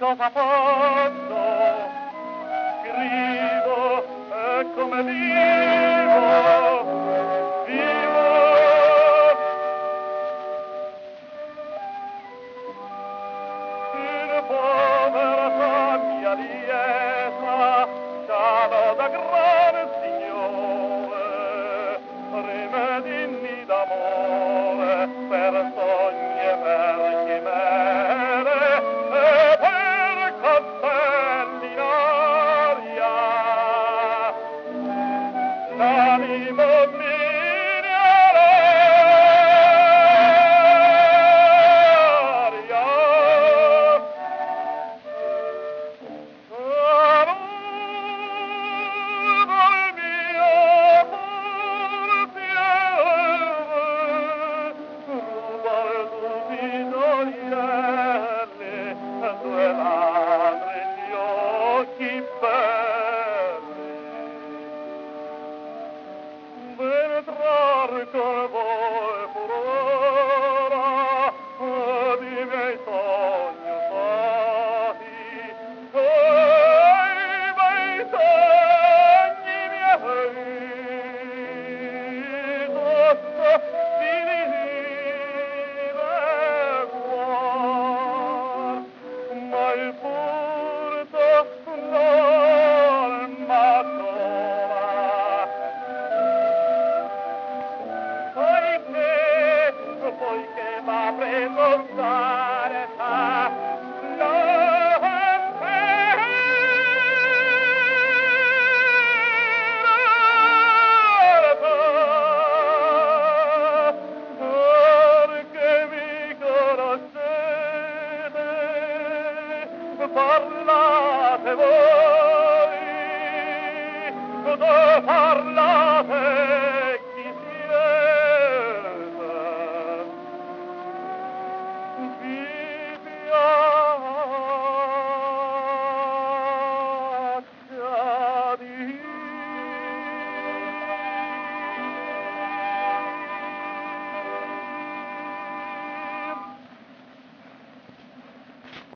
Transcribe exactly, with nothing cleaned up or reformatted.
cosa faccio? Scrivo e come vivo, vivo. In povertà mia lieta, scialo da gran signore, rimedini d'amore per sogni e per chimere e per castelli in aria. L'animo mi aria. Saluto il mio portiere, ruba tutti gioielli, due ladri gli occhi belli. Penetrar con voi furora di miei sogni usati, e i bei sogni miei tutto finire cuor, ma il furto non m'attrova. Poiché, poiché m'ha preso sarta, non perché mi conoscete, parlate voi, parlate